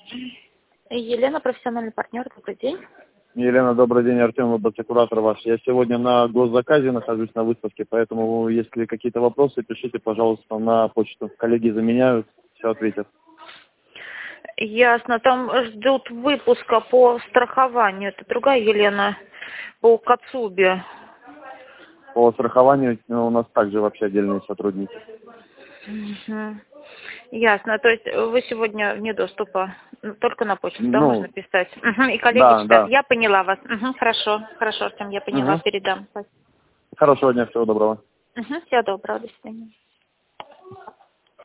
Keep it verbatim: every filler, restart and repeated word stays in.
Елена, профессиональный партнер. Добрый день. Елена, добрый день, Артем, ВБЦ-куратор ваш. Я сегодня на госзаказе нахожусь на выставке, поэтому если какие-то вопросы, пишите, пожалуйста, на почту. Коллеги заменяют, все ответят. Ясно. Там ждут выпуска по страхованию. Это другая Елена по Кацубе. По страхованию у нас также вообще отдельные сотрудники. Угу. Ясно. То есть вы сегодня вне доступа, только на почту, да, Ну, можно писать? Угу. И коллеги да, читают. да. Я поняла вас. Угу. Хорошо, хорошо, Артем, я поняла, Угу. передам. Хорошего дня, всего доброго. Угу. Всего доброго, до свидания.